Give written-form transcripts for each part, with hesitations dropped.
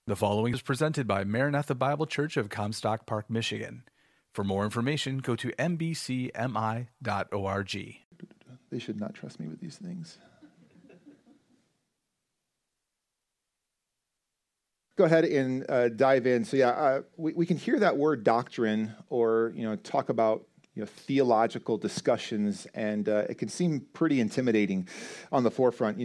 The following is presented by Maranatha Bible Church of Comstock Park, Michigan. For more information, go to mbcmi.org. They should not trust me with these things. Go ahead and dive in. So we can hear that word doctrine or, talk about theological discussions, and it can seem pretty intimidating on the forefront.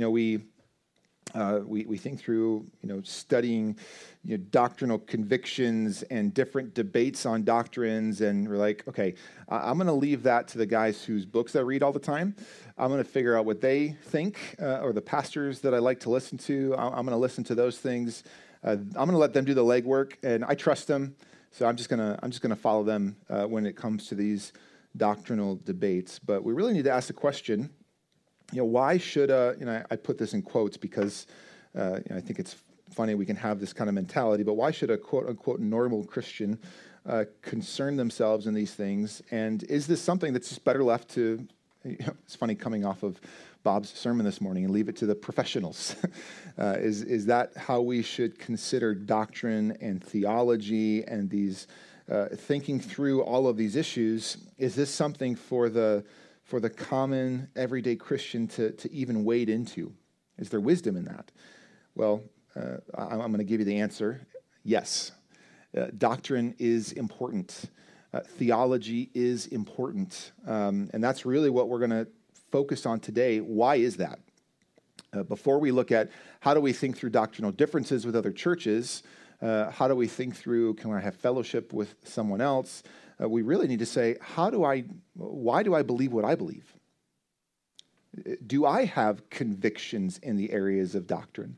We think through, studying, doctrinal convictions and different debates on doctrines, and we're like, okay, I'm going to leave that to the guys whose books I read all the time. I'm going to figure out what they think, or the pastors that I like to listen to. I'm going to listen to those things. I'm going to let them do the legwork, and I trust them, so I'm just going to follow them when it comes to these doctrinal debates. But we really need to ask the question. Why should, I put this in quotes because I think it's funny we can have this kind of mentality, but why should a quote-unquote normal Christian concern themselves in these things? And is this something that's just better left to, it's funny coming off of Bob's sermon this morning, and leave it to the professionals. Is that how we should consider doctrine and theology and these, thinking through all of these issues? Is this something for the common, everyday Christian to even wade into? Is there wisdom in that? Well, I'm going to give you the answer. Yes. Doctrine is important. Theology is important. And that's really what we're going to focus on today. Why is that? Before we look at how do we think through doctrinal differences with other churches, how do we think through, can I have fellowship with someone else? We really need to say, why do I believe what I believe? Do I have convictions in the areas of doctrine?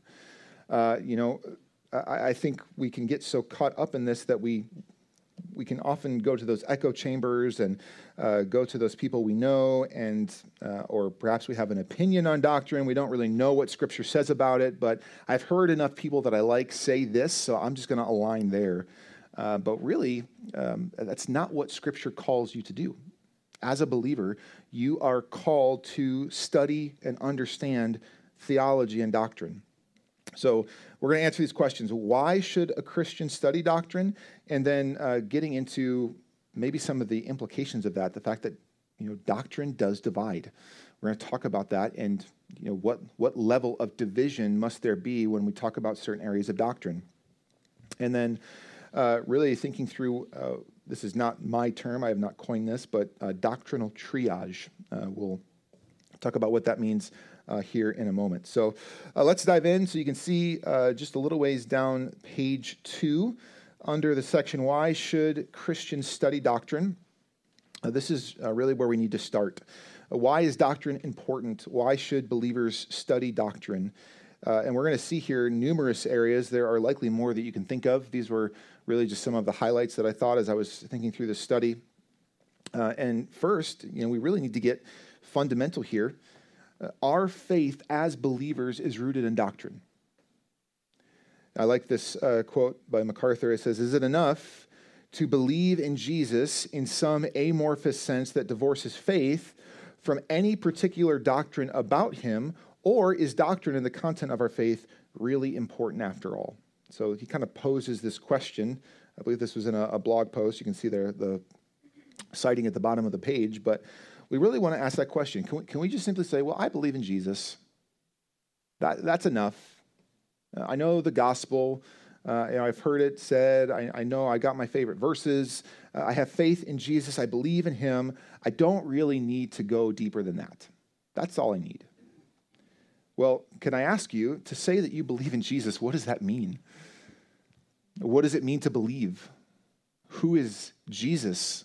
I think we can get so caught up in this that we can often go to those echo chambers and go to those people we know, and or perhaps we have an opinion on doctrine. We don't really know what Scripture says about it, but I've heard enough people that I like say this, so I'm just going to align there. But really, that's not what Scripture calls you to do. As a believer, you are called to study and understand theology and doctrine. So we're going to answer these questions. Why should a Christian study doctrine? And then getting into maybe some of the implications of that, the fact that doctrine does divide. We're going to talk about that, and what level of division must there be when we talk about certain areas of doctrine. And then really thinking through, this is not my term, I have not coined this, but doctrinal triage. We'll talk about what that means here in a moment. So let's dive in. So you can see just a little ways down page 2 under the section, Why Should Christians Study Doctrine? This is really where we need to start. Why is doctrine important? Why should believers study doctrine? And we're going to see here numerous areas. There are likely more that you can think of. These were really just some of the highlights that I thought as I was thinking through this study. And first, we really need to get fundamental here. Our faith as believers is rooted in doctrine. I like this quote by MacArthur. It says, "Is it enough to believe in Jesus in some amorphous sense that divorces faith from any particular doctrine about him, or is doctrine and the content of our faith really important after all?" So he kind of poses this question. I believe this was in a blog post. You can see there the citing at the bottom of the page. But we really want to ask that question. Can we just simply say, well, I believe in Jesus. That's enough. I know the gospel. I've heard it said. I know I got my favorite verses. I have faith in Jesus. I believe in him. I don't really need to go deeper than that. That's all I need. Well, can I ask you, to say that you believe in Jesus, what does that mean? What does it mean to believe? Who is Jesus?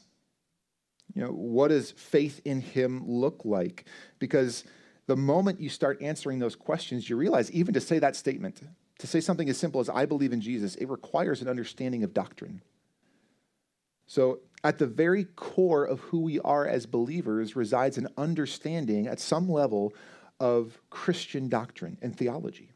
What does faith in him look like? Because the moment you start answering those questions, you realize even to say that statement, to say something as simple as I believe in Jesus, it requires an understanding of doctrine. So at the very core of who we are as believers resides an understanding at some level of Christian doctrine and theology.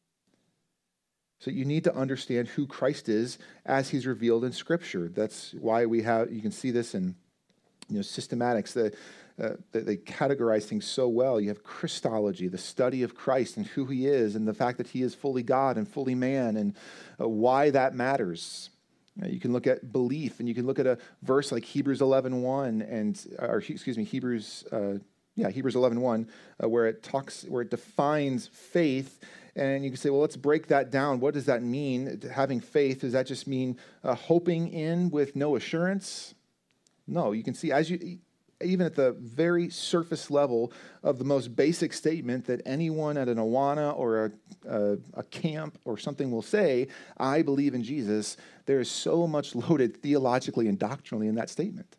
So you need to understand who Christ is as he's revealed in Scripture. That's why you can see this in systematics. they categorize things so well. You have Christology, the study of Christ and who he is, and the fact that he is fully God and fully man, and why that matters. You can look at belief, and you can look at a verse like Hebrews 11:1, Hebrews 11:1, where it defines faith. And you can say, well, let's break that down. What does that mean? Having faith, does that just mean hoping in with no assurance? No, you can see even at the very surface level of the most basic statement that anyone at an Awana or a camp or something will say, I believe in Jesus, there is so much loaded theologically and doctrinally in that statement.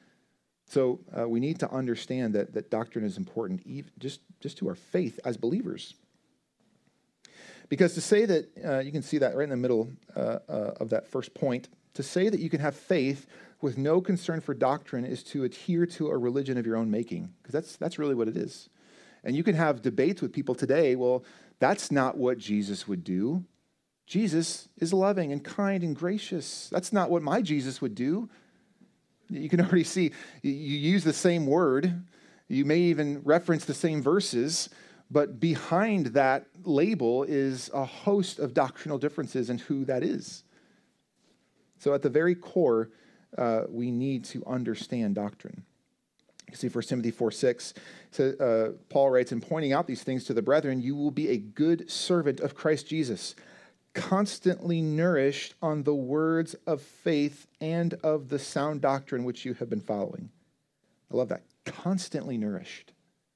So we need to understand that doctrine is important, just to our faith as believers. Because to say that, you can see that right in the middle of that first point, to say that you can have faith with no concern for doctrine is to adhere to a religion of your own making, because that's really what it is. And you can have debates with people today, well, that's not what Jesus would do. Jesus is loving and kind and gracious. That's not what my Jesus would do. You can already see, you use the same word, you may even reference the same verses, but behind that label is a host of doctrinal differences in who that is. So at the very core, we need to understand doctrine. You see 1 Timothy 4:6, so, Paul writes, in pointing out these things to the brethren, you will be a good servant of Christ Jesus, constantly nourished on the words of faith and of the sound doctrine which you have been following. I love that. Constantly nourished.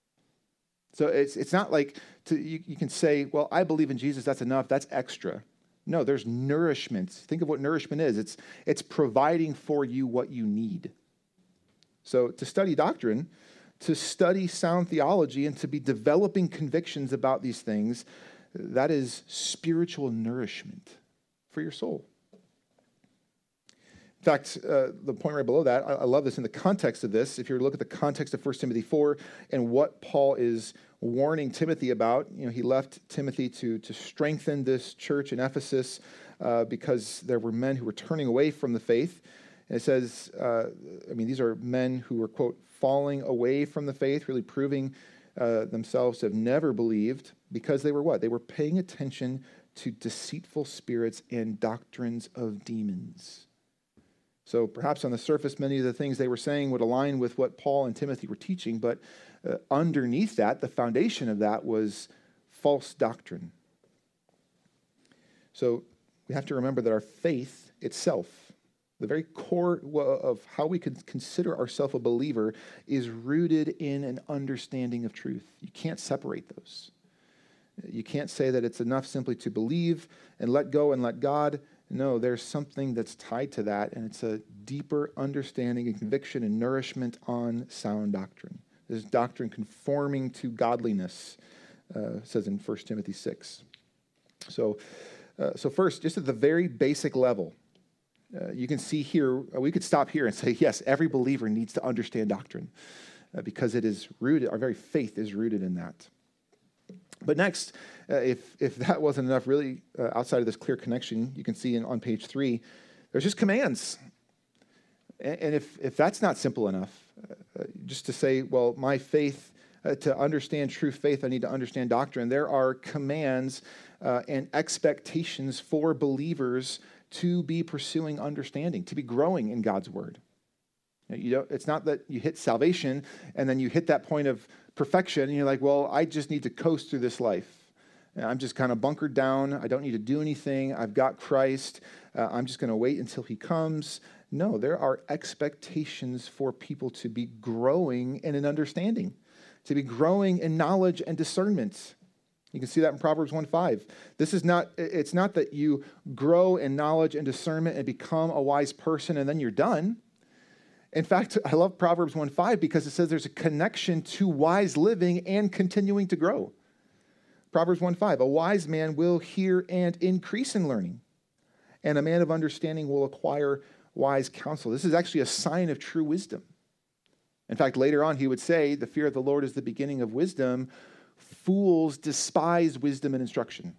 So it's not like you can say, well, I believe in Jesus, that's enough, that's extra. No, there's nourishment. Think of what nourishment is. It's providing for you what you need. So to study doctrine, to study sound theology, and to be developing convictions about these things, that is spiritual nourishment for your soul. In fact, the point right below that, I love this in the context of this. If you look at the context of 1 Timothy 4 and what Paul is warning Timothy about, he left Timothy to strengthen this church in Ephesus because there were men who were turning away from the faith. And it says, these are men who were, quote, falling away from the faith, really proving themselves to have never believed because they were what? They were paying attention to deceitful spirits and doctrines of demons. So perhaps on the surface, many of the things they were saying would align with what Paul and Timothy were teaching, but underneath that, the foundation of that was false doctrine. So we have to remember that our faith itself, the very core of how we could consider ourselves a believer, is rooted in an understanding of truth. You can't separate those. You can't say that it's enough simply to believe and let go and let God. No, there's something that's tied to that, and it's a deeper understanding and conviction and nourishment on sound doctrine. This doctrine conforming to godliness, says in 1 Timothy 6. So first, just at the very basic level, you can see here, we could stop here and say, yes, every believer needs to understand doctrine because it is rooted, our very faith is rooted in that. But next, if that wasn't enough, really, outside of this clear connection, you can see on page 3, there's just commands. And if that's not simple enough, just to say, well, my faith, to understand true faith, I need to understand doctrine, there are commands and expectations for believers to be pursuing understanding, to be growing in God's word. It's not that you hit salvation and then you hit that point of perfection and you're like, well, I just need to coast through this life. I'm just kind of bunkered down. I don't need to do anything. I've got Christ. I'm just going to wait until he comes. No, there are expectations for people to be growing in an understanding, to be growing in knowledge and discernment. You can see that in Proverbs 1:5. It's not that you grow in knowledge and discernment and become a wise person and then you're done. In fact, I love Proverbs 1:5 because it says there's a connection to wise living and continuing to grow. Proverbs 1:5, a wise man will hear and increase in learning, and a man of understanding will acquire wise counsel. This is actually a sign of true wisdom. In fact, later on he would say, the fear of the Lord is the beginning of wisdom. Fools despise wisdom and instruction.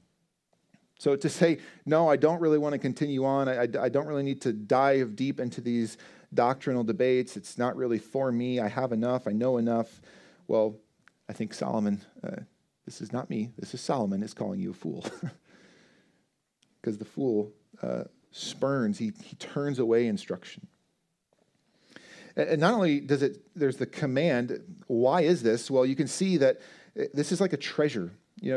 So to say, no, I don't really want to continue on. I don't really need to dive deep into these doctrinal debates. It's not really for me. I have enough. I know enough. Well, I think Solomon, this is not me. This is Solomon is calling you a fool. Because the fool spurns, he turns away instruction. And not only there's the command, why is this? Well, you can see that this is like a treasure.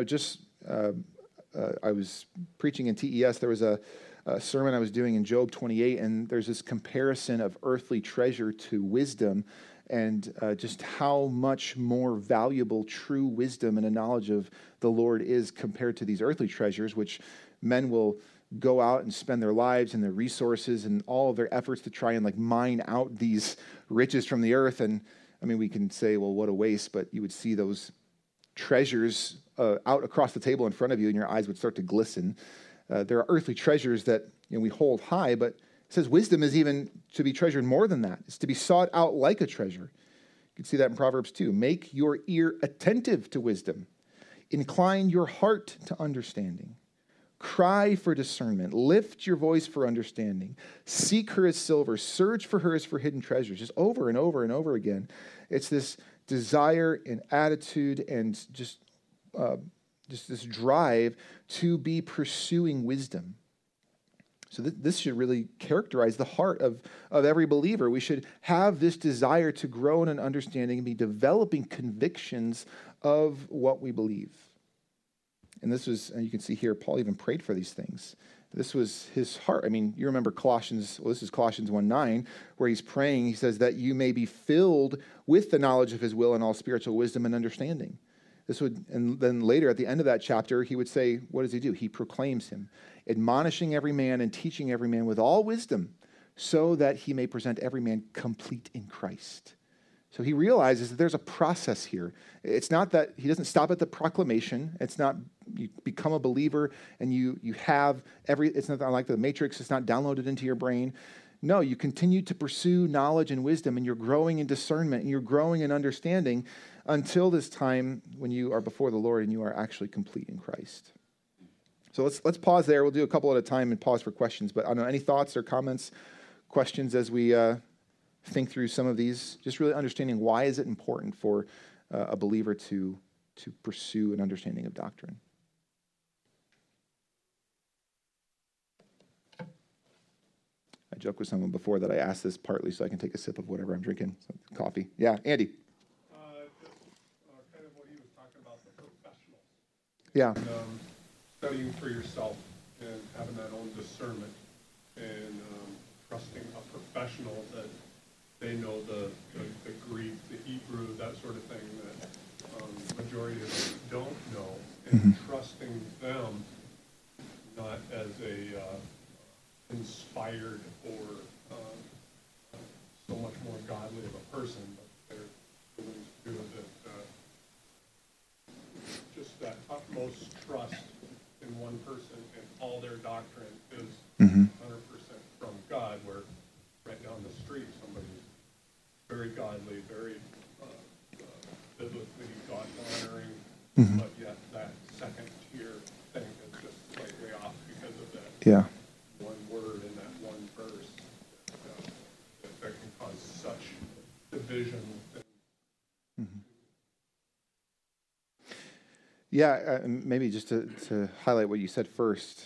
I was preaching in TES. There was a sermon I was doing in Job 28, and there's this comparison of earthly treasure to wisdom, and just how much more valuable true wisdom and a knowledge of the Lord is compared to these earthly treasures, which men will go out and spend their lives and their resources and all of their efforts to try and like mine out these riches from the earth. And I mean, we can say, well, what a waste, but you would see those treasures out across the table in front of you, and your eyes would start to glisten. There are earthly treasures that we hold high, but it says wisdom is even to be treasured more than that. It's to be sought out like a treasure. You can see that in Proverbs 2. Make your ear attentive to wisdom. Incline your heart to understanding. Cry for discernment. Lift your voice for understanding. Seek her as silver. Search for her as for hidden treasures. Just over and over and over again. It's this desire and attitude and just this drive to be pursuing wisdom. So this should really characterize the heart of every believer. We should have this desire to grow in an understanding and be developing convictions of what we believe. And this was, and you can see here, Paul even prayed for these things. This was his heart. I mean, you remember this is Colossians 1:9, where he's praying. He says that you may be filled with the knowledge of his will and all spiritual wisdom and understanding. And then later at the end of that chapter, he would say, what does he do? He proclaims him, admonishing every man and teaching every man with all wisdom, so that he may present every man complete in Christ. So he realizes that there's a process here. It's not that he doesn't stop at the proclamation. It's not you become a believer and you have it's not like the Matrix. It's not downloaded into your brain. No, you continue to pursue knowledge and wisdom, and you're growing in discernment, and you're growing in understanding until this time when you are before the Lord and you are actually complete in Christ. So let's pause there. We'll do a couple at a time and pause for questions. But I don't know, any thoughts or comments, questions as we think through some of these? Just really understanding why is it important for a believer to pursue an understanding of doctrine. I joked with someone before that I asked this partly so I can take a sip of whatever I'm drinking, coffee. Yeah, Andy. Kind of what he was talking about, the professionals. Yeah. And, studying for yourself and having that own discernment and trusting a professional that they know the Greek, the Hebrew, that sort of thing that majority of us don't know, and trusting them not as a inspired or so much more godly of a person, but they're willing to do that. Just that utmost trust in one person and all their doctrine is 100% from God, where right down the street somebody's very godly, very biblically God-honoring, but yet that second-tier thing is just slightly off because of that one word in that one verse that can cause such division. Yeah, maybe just to highlight what you said first.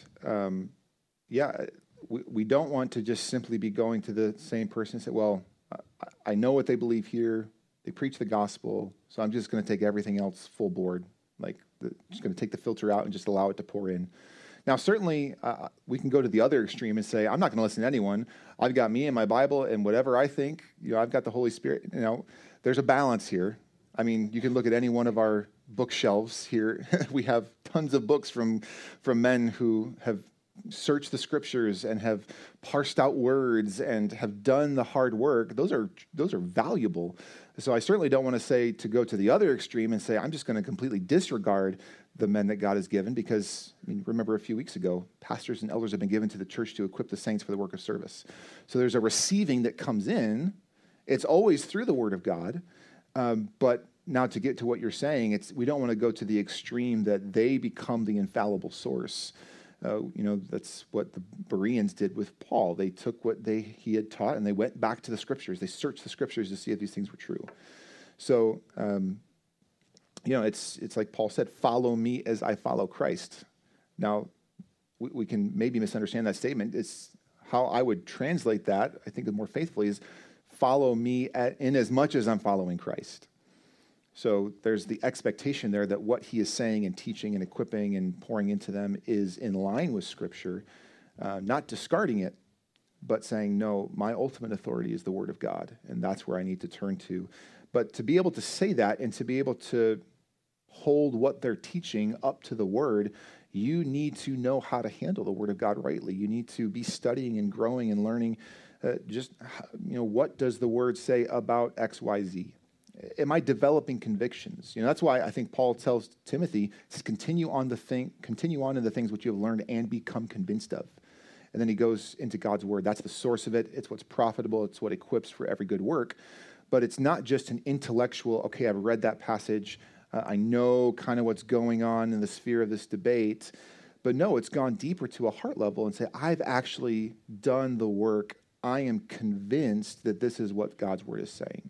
We don't want to just simply be going to the same person and say, well, I know what they believe here. They preach the gospel, so I'm just going to take everything else full board. Just going to take the filter out and just allow it to pour in. Now, certainly, we can go to the other extreme and say, I'm not going to listen to anyone. I've got me and my Bible, and whatever I think, I've got the Holy Spirit. There's a balance here. I mean, you can look at any one of our bookshelves here. We have tons of books from men who have searched the scriptures and have parsed out words and have done the hard work. Those are valuable. So I certainly don't want to say to go to the other extreme and say, I'm just going to completely disregard the men that God has given, because remember a few weeks ago, pastors and elders have been given to the church to equip the saints for the work of service. So there's a receiving that comes in. It's always through the word of God. But now to get to what you're saying, we don't want to go to the extreme that they become the infallible source. That's what the Bereans did with Paul. They took what he had taught and they went back to the scriptures. They searched the scriptures to see if these things were true. So, it's like Paul said, follow me as I follow Christ. Now, we can maybe misunderstand that statement. It's how I would translate that, I think more faithfully, is follow me in as much as I'm following Christ. So there's the expectation there that what he is saying and teaching and equipping and pouring into them is in line with Scripture, not discarding it, but saying, no, my ultimate authority is the Word of God, and that's where I need to turn to. But to be able to say that and to be able to hold what they're teaching up to the Word, you need to know how to handle the Word of God rightly. You need to be studying and growing and learning what does the Word say about X, Y, Z? Am I developing convictions? That's why I think Paul tells Timothy to continue on in the things which you have learned and become convinced of. And then he goes into God's word. That's the source of it. It's what's profitable. It's what equips for every good work. But it's not just an intellectual, okay, I've read that passage. I know kind of what's going on in the sphere of this debate. But no, it's gone deeper to a heart level and say, I've actually done the work. I am convinced that this is what God's word is saying.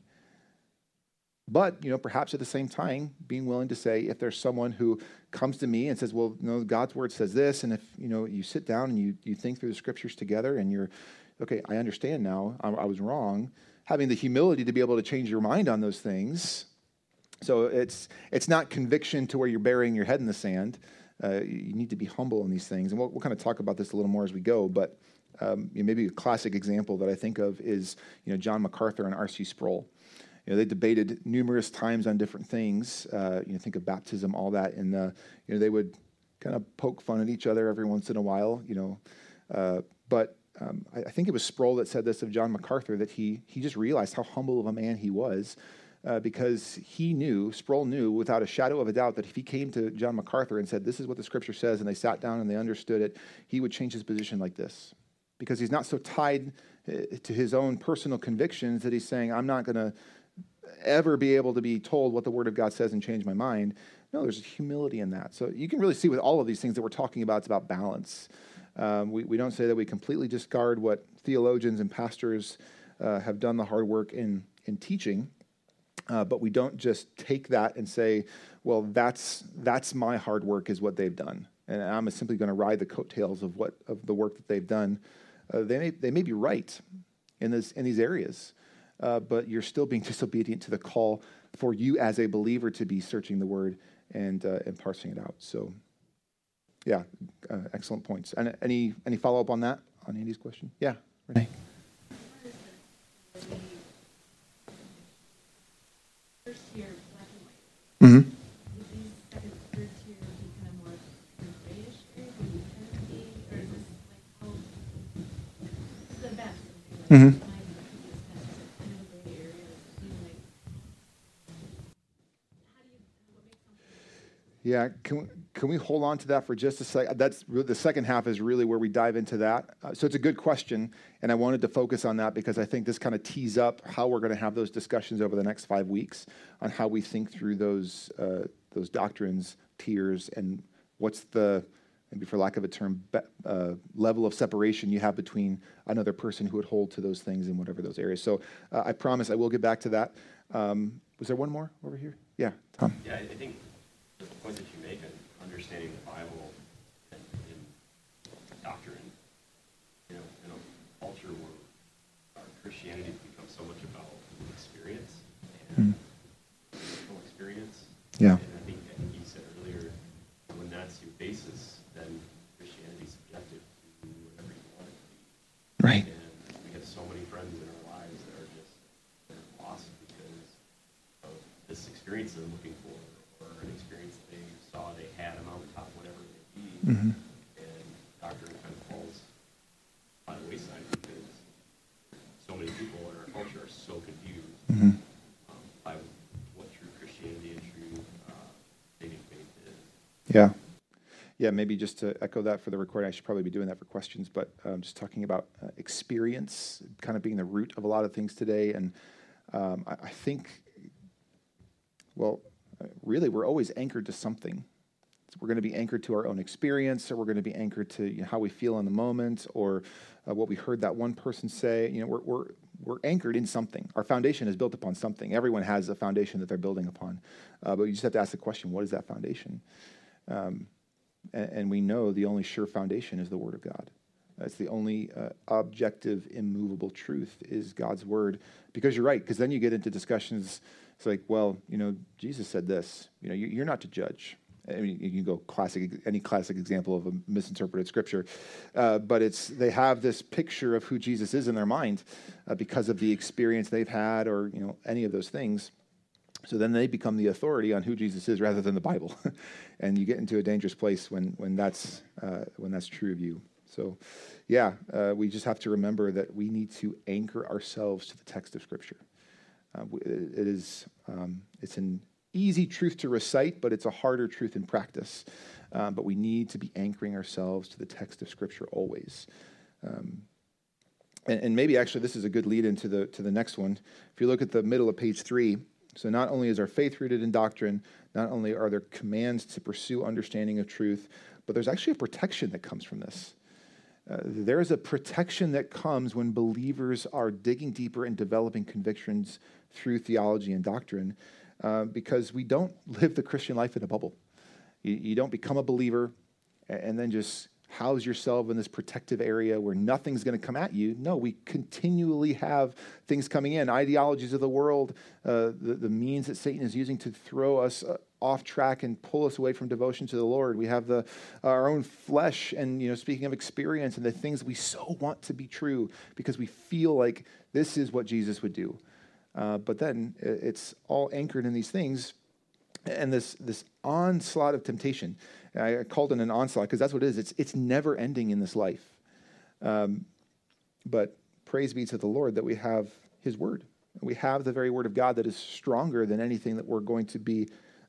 But, perhaps at the same time, being willing to say, if there's someone who comes to me and says, well, God's word says this, and if, you sit down and you think through the scriptures together and you're, okay, I understand now, I was wrong, having the humility to be able to change your mind on those things. So it's not conviction to where you're burying your head in the sand. You need to be humble in these things. And we'll kind of talk about this a little more as we go, but maybe a classic example that I think of is, John MacArthur and R.C. Sproul. They debated numerous times on different things. Think of baptism, all that, and they would kind of poke fun at each other every once in a while. But I think it was Sproul that said this of John MacArthur, that he just realized how humble of a man he was, because Sproul knew without a shadow of a doubt that if he came to John MacArthur and said, "This is what the Scripture says," and they sat down and they understood it, he would change his position like this, because he's not so tied to his own personal convictions that he's saying, "I'm not going to ever be able to be told what the Word of God says and change my mind." No, there's humility in that. So you can really see with all of these things that we're talking about, it's about balance. We don't say that we completely discard what theologians and pastors have done the hard work in teaching, but we don't just take that and say, well, that's my hard work is what they've done, and I'm simply going to ride the coattails of the work that they've done. They may be right in these areas. But you're still being disobedient to the call for you as a believer to be searching the word and parsing it out. So, yeah, excellent points. And any follow-up on that, on Andy's question? Yeah, Renee. First year, black and white. Mm-hmm. Would these second, third tier be kind of more grayish areas, or is this like how this is a best? Mm-hmm. Yeah, can we hold on to that for just a second? That's the second half is really where we dive into that. So it's a good question, and I wanted to focus on that because I think this kind of tees up how we're going to have those discussions over the next 5 weeks on how we think through those doctrines, tiers, and what's the, maybe for lack of a term, level of separation you have between another person who would hold to those things in whatever those areas. So I promise I will get back to that. Was there one more over here? Yeah, Tom. Yeah, I think the point that you make on understanding the Bible and in doctrine, in a culture where our Christianity has become so much about experience and personal experience. Yeah. And I think you said earlier, when that's your basis, then Christianity is subjective to whatever you want it to be. Right. And we have so many friends in our lives that are just lost because of this experience they're looking for, or an experience they saw they had a mountaintop, whatever it may be. Mm-hmm. And doctrine kind of falls by the wayside because so many people in our culture are so confused by what true Christianity and true saving faith is. Yeah. Yeah, maybe just to echo that for the recording, I should probably be doing that for questions, but just talking about experience kind of being the root of a lot of things today. And I think, well, really, we're always anchored to something. we're going to be anchored to our own experience, or we're going to be anchored to how we feel in the moment, or what we heard that one person say. We're anchored in something. Our foundation is built upon something. Everyone has a foundation that they're building upon. But you just have to ask the question, what is that foundation? And we know the only sure foundation is the Word of God. That's the only objective, immovable truth is God's Word. Because you're right, because then you get into discussions. It's like, well, Jesus said this. You're not to judge. I mean, you can go any classic example of a misinterpreted scripture, but they have this picture of who Jesus is in their mind because of the experience they've had, or any of those things. So then they become the authority on who Jesus is rather than the Bible, and you get into a dangerous place when that's true of you. So, we just have to remember that we need to anchor ourselves to the text of Scripture. It's an easy truth to recite, but it's a harder truth in practice. But we need to be anchoring ourselves to the text of Scripture always. And maybe actually this is a good lead into the next one. If you look at the middle of page 3, so not only is our faith rooted in doctrine, not only are there commands to pursue understanding of truth, but there's actually a protection that comes from this. There is a protection that comes when believers are digging deeper and developing convictions through theology and doctrine, because we don't live the Christian life in a bubble. You don't become a believer and then just house yourself in this protective area where nothing's going to come at you. No, we continually have things coming in, ideologies of the world, the means that Satan is using to throw us off track and pull us away from devotion to the Lord. We have our own flesh, and speaking of experience, and the things we so want to be true because we feel like this is what Jesus would do. But then it's all anchored in these things, and this onslaught of temptation. I called it an onslaught because that's what it is. It's never ending in this life. But praise be to the Lord that we have His Word. We have the very Word of God that is stronger than anything that we're going to be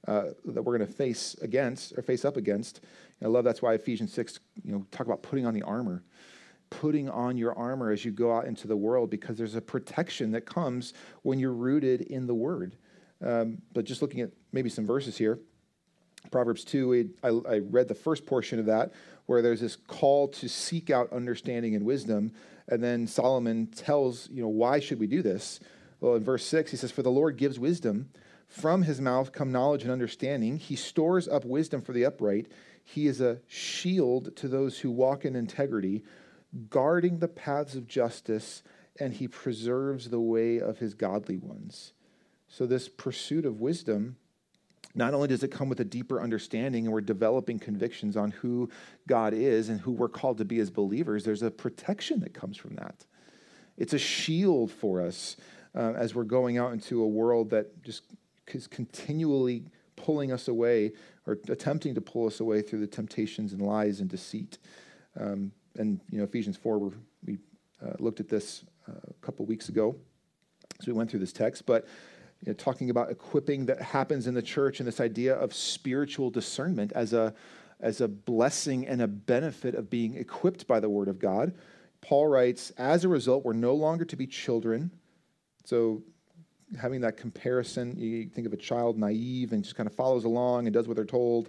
face up against. And I love that's why Ephesians 6, talk about putting on the armor. Putting on your armor as you go out into the world, because there's a protection that comes when you're rooted in the Word. But just looking at maybe some verses here, Proverbs 2, I read the first portion of that, where there's this call to seek out understanding and wisdom, and then Solomon tells, why should we do this? Well, in verse 6, he says, "For the Lord gives wisdom. From his mouth come knowledge and understanding. He stores up wisdom for the upright. He is a shield to those who walk in integrity, guarding the paths of justice, and he preserves the way of his godly ones." So this pursuit of wisdom, not only does it come with a deeper understanding, and we're developing convictions on who God is and who we're called to be as believers, there's a protection that comes from that. It's a shield for us as we're going out into a world that just is continually pulling us away, or attempting to pull us away through the temptations and lies and deceit. And Ephesians 4, we looked at this a couple weeks ago, so we went through this text, but talking about equipping that happens in the church, and this idea of spiritual discernment as a blessing and a benefit of being equipped by the Word of God. Paul writes, "As a result, we're no longer to be children." So having that comparison, you think of a child naive and just kind of follows along and does what they're told.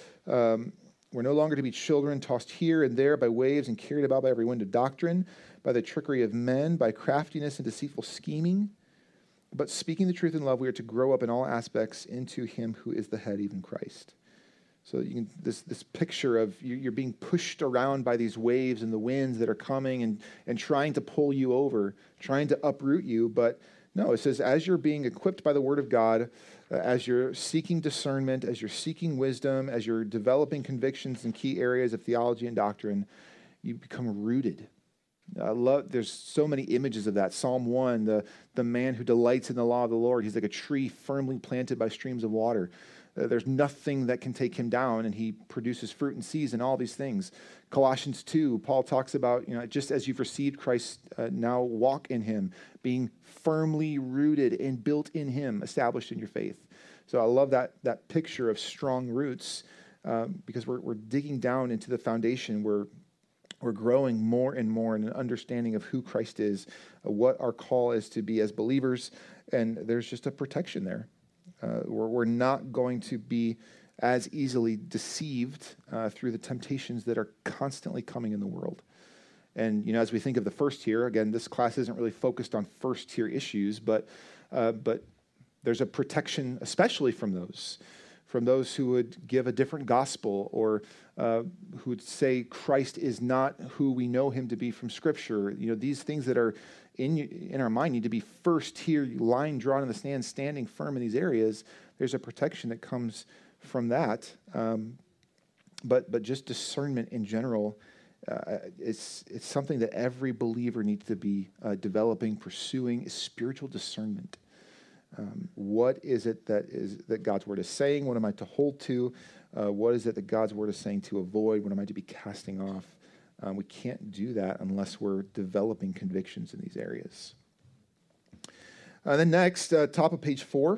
We're no longer to be children, tossed here and there by waves and carried about by every wind of doctrine, by the trickery of men, by craftiness and deceitful scheming. But speaking the truth in love, we are to grow up in all aspects into Him who is the head, even Christ. So this picture of you're being pushed around by these waves and the winds that are coming and trying to pull you over, trying to uproot you. But no, it says as you're being equipped by the Word of God, as you're seeking discernment, as you're seeking wisdom, as you're developing convictions in key areas of theology and doctrine, you become rooted. There's so many images of that. Psalm 1, the man who delights in the law of the Lord, he's like a tree firmly planted by streams of water. There's nothing that can take him down, and he produces fruit in season, all these things. Colossians 2, Paul talks about, just as you've received Christ, now walk in Him, being firmly rooted and built in Him, established in your faith. So I love that picture of strong roots, because we're digging down into the foundation. We're growing more and more in an understanding of who Christ is, what our call is to be as believers, and there's just a protection there. We're not going to be as easily deceived through the temptations that are constantly coming in the world. And, as we think of the first tier, again, this class isn't really focused on first tier issues, but there's a protection, especially from those who would give a different gospel, or who would say Christ is not who we know him to be from Scripture. These things that are in our mind need to be first tier, line drawn in the sand, standing firm in these areas. There's a protection that comes from that. But just discernment in general, it's something that every believer needs to be developing, pursuing, is spiritual discernment. What is it that God's word is saying? What am I to hold to? What is it that God's word is saying to avoid? What am I to be casting off? We can't do that unless we're developing convictions in these areas. Then next, top of page 4.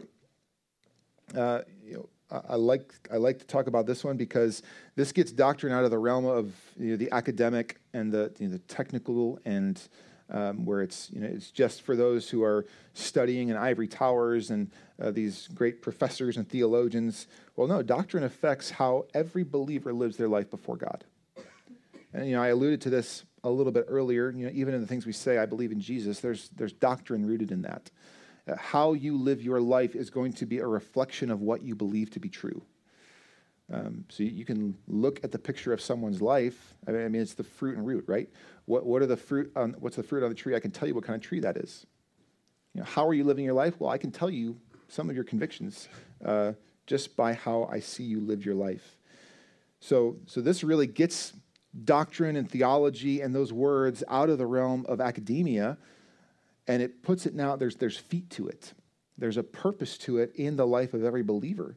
I like to talk about this one because this gets doctrine out of the realm of the academic and the technical, and where it's just for those who are studying in ivory towers and these great professors and theologians. Well, no, doctrine affects how every believer lives their life before God. And I alluded to this a little bit earlier. Even in the things we say, I believe in Jesus, there's doctrine rooted in that. How you live your life is going to be a reflection of what you believe to be true. So you can look at the picture of someone's life. I mean, it's the fruit and root, right? What are the fruit? What's the fruit on the tree? I can tell you what kind of tree that is. How are you living your life? Well, I can tell you some of your convictions just by how I see you live your life. So this really gets doctrine and theology and those words out of the realm of academia, and it puts it now. There's feet to it. There's a purpose to it in the life of every believer.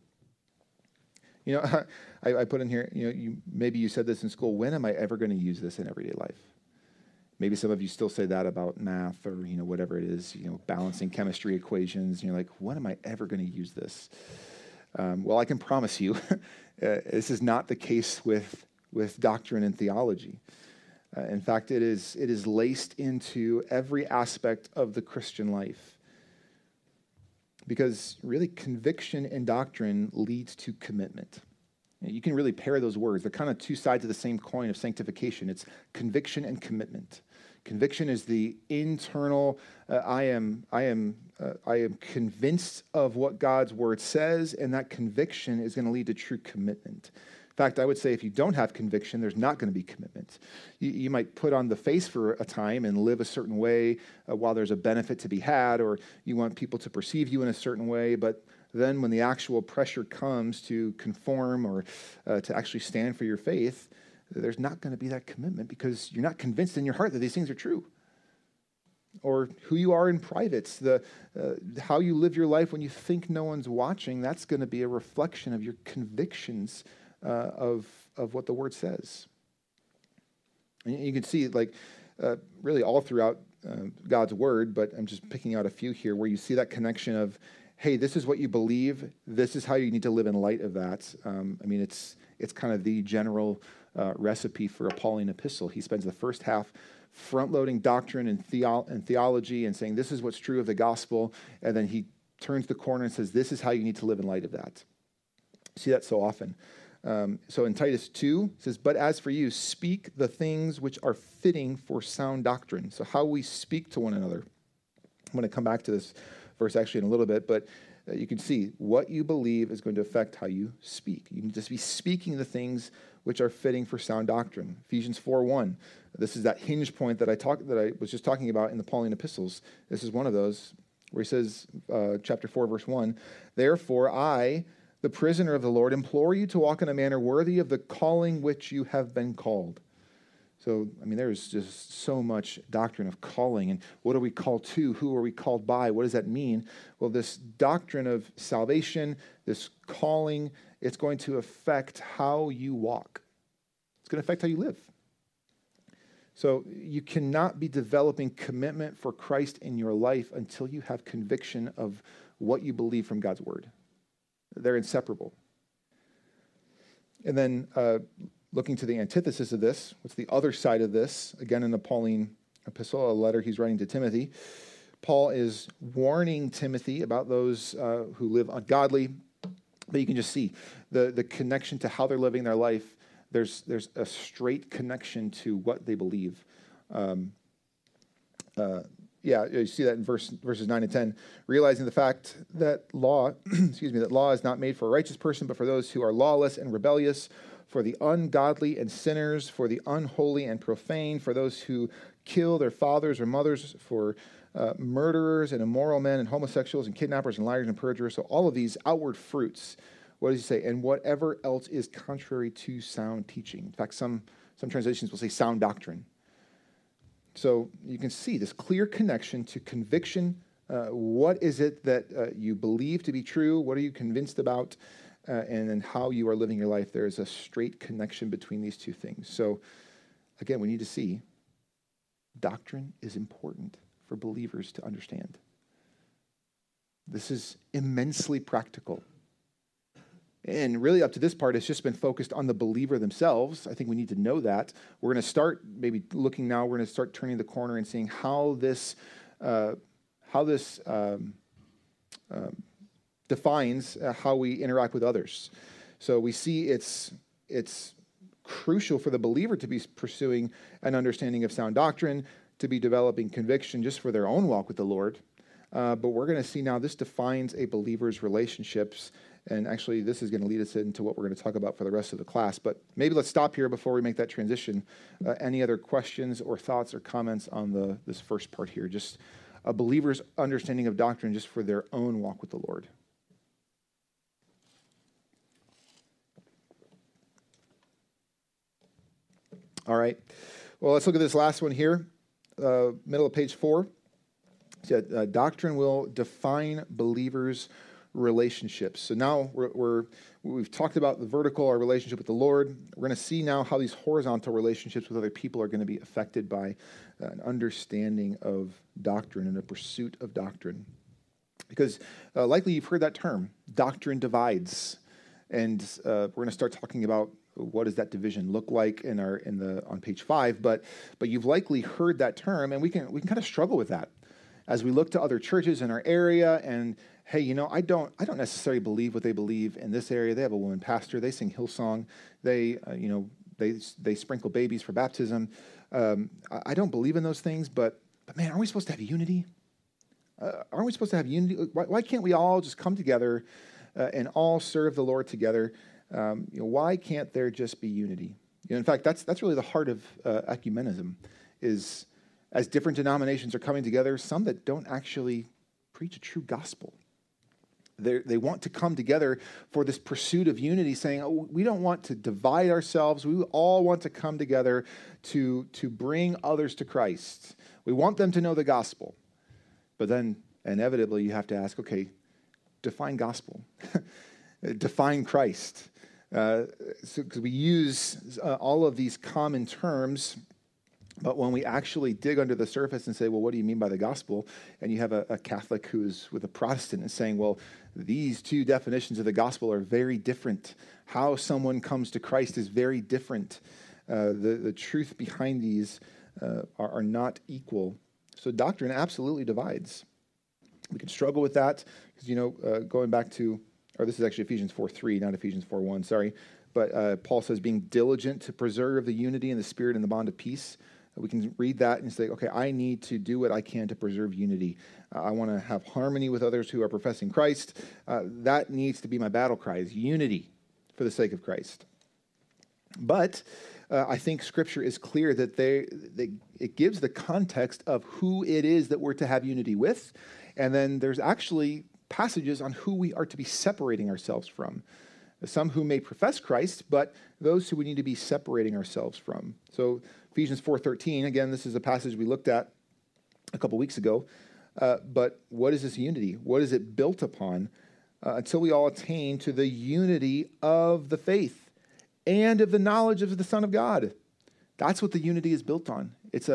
I put in here, maybe you said this in school, when am I ever going to use this in everyday life? Maybe some of you still say that about math or, whatever it is, balancing chemistry equations. And you're like, when am I ever going to use this? Well, I can promise you, this is not the case with doctrine and theology. In fact, it is laced into every aspect of the Christian life. Because really, conviction and doctrine leads to commitment. You can really pair those words. They're kind of two sides of the same coin of sanctification. It's conviction and commitment. Conviction is the internal, I am convinced of what God's word says, and that conviction is going to lead to true commitment. In fact, I would say if you don't have conviction, there's not going to be commitment. You might put on the face for a time and live a certain way while there's a benefit to be had, or you want people to perceive you in a certain way, but then when the actual pressure comes to conform or to actually stand for your faith, there's not going to be that commitment because you're not convinced in your heart that these things are true. Or who you are in private, how you live your life when you think no one's watching, that's going to be a reflection of your convictions of what the word says. And you can see really all throughout God's word, but I'm just picking out a few here where you see that connection of, hey, this is what you believe, this is how you need to live in light of that. It's kind of the general recipe for a Pauline epistle. He spends the first half front-loading doctrine and theology and saying this is what's true of the gospel, and then he turns the corner and says this is how you need to live in light of that. See that so often. So in Titus 2, it says, but as for you, speak the things which are fitting for sound doctrine. So how we speak to one another. I'm going to come back to this verse actually in a little bit, but you can see what you believe is going to affect how you speak. You need to be speaking the things which are fitting for sound doctrine. Ephesians 4:1. This is that hinge point that I was just talking about in the Pauline epistles. This is one of those where he says, chapter 4, verse 1, therefore I, the prisoner of the Lord, implore you to walk in a manner worthy of the calling which you have been called. So, there's just so much doctrine of calling. And what are we called to? Who are we called by? What does that mean? Well, this doctrine of salvation, this calling, it's going to affect how you walk. It's going to affect how you live. So you cannot be developing commitment for Christ in your life until you have conviction of what you believe from God's word. They're inseparable. And then looking to the antithesis of this, what's the other side of this? Again, in the Pauline epistle, a letter he's writing to Timothy, Paul is warning Timothy about those who live ungodly, But you can just see the connection to how they're living their life. There's a straight connection to what they believe. You see that in verses 9 and 10. Realizing the fact that law, that law is not made for a righteous person, but for those who are lawless and rebellious, for the ungodly and sinners, for the unholy and profane, for those who kill their fathers or mothers, for murderers and immoral men and homosexuals and kidnappers and liars and perjurers. So all of these outward fruits, what does he say? And whatever else is contrary to sound teaching. In fact, some translations will say sound doctrine. So you can see this clear connection to conviction. What is it that you believe to be true? What are you convinced about? And then how you are living your life. There is a straight connection between these two things. So again, we need to see doctrine is important for believers to understand. This is immensely practical. And really up to this part, it's just been focused on the believer themselves. I think we need to know that. We're going to start maybe looking now, we're going to start turning the corner and seeing how this defines how we interact with others. So we see it's crucial for the believer to be pursuing an understanding of sound doctrine, to be developing conviction just for their own walk with the Lord. But we're going to see now this defines a believer's relationships. And actually, this is going to lead us into what we're going to talk about for the rest of the class. But maybe let's stop here before we make that transition. Any other questions or thoughts or comments on this first part here? Just a believer's understanding of doctrine just for their own walk with the Lord. All right. Well, let's look at this last one here. Middle of page 4. Doctrine will define believers' relationships. So now we've talked about the vertical, our relationship with the Lord. We're going to see now how these horizontal relationships with other people are going to be affected by an understanding of doctrine and a pursuit of doctrine. Because likely you've heard that term, doctrine divides. And we're going to start talking about what does that division look like on page 5. But you've likely heard that term, and we can kind of struggle with that as we look to other churches in our area. And hey, I don't necessarily believe what they believe in this area. They have a woman pastor. They sing Hillsong. They sprinkle babies for baptism. I don't believe in those things. But man, aren't we supposed to have unity? Aren't we supposed to have unity? Why can't we all just come together and all serve the Lord together? Why can't there just be unity? In fact, that's really the heart of ecumenism, is as different denominations are coming together, some that don't actually preach a true gospel. They want to come together for this pursuit of unity, saying, we don't want to divide ourselves. We all want to come together to bring others to Christ. We want them to know the gospel. But then inevitably you have to ask, okay, define gospel. Define Christ. Because we use all of these common terms, but when we actually dig under the surface and say, well, what do you mean by the gospel? And you have a Catholic who's with a Protestant and saying, well, these two definitions of the gospel are very different. How someone comes to Christ is very different. The truth behind these are not equal. So doctrine absolutely divides. We can struggle with that because, going back to, or this is actually Ephesians 4:3, not Ephesians 4:1, sorry. But Paul says, being diligent to preserve the unity in the Spirit and the bond of peace. We can read that and say, okay, I need to do what I can to preserve unity. I want to have harmony with others who are professing Christ. That needs to be my battle cry, is unity for the sake of Christ. But I think Scripture is clear that it gives the context of who it is that we're to have unity with. And then there's actually passages on who we are to be separating ourselves from. Some who may profess Christ, but those who we need to be separating ourselves from. So Ephesians 4:13, again, this is a passage we looked at a couple weeks ago. But what is this unity? What is it built upon? Until we all attain to the unity of the faith and of the knowledge of the Son of God. That's what the unity is built on. It's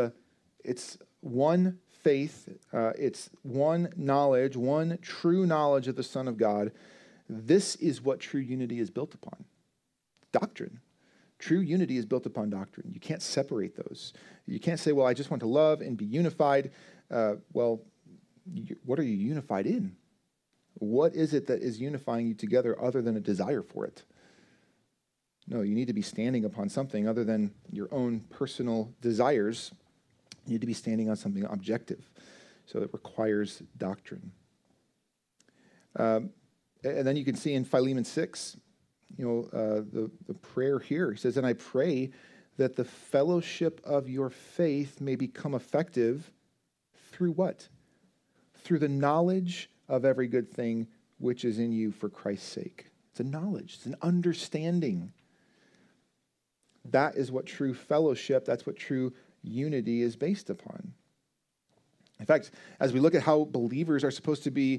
one faith. It's one knowledge, one true knowledge of the Son of God. This is what true unity is built upon. Doctrine. True unity is built upon doctrine. You can't separate those. You can't say, well, I just want to love and be unified. What are you unified in? What is it that is unifying you together other than a desire for it? No, you need to be standing upon something other than your own personal desires. You need to be standing on something objective. So it requires doctrine. And then you can see in Philemon 6, the prayer here. He says, "And I pray that the fellowship of your faith may become effective through what? Through the knowledge of every good thing which is in you for Christ's sake." It's a knowledge. It's an understanding. That is what true fellowship, that's what true unity is based upon. In fact, as we look at how believers are supposed to be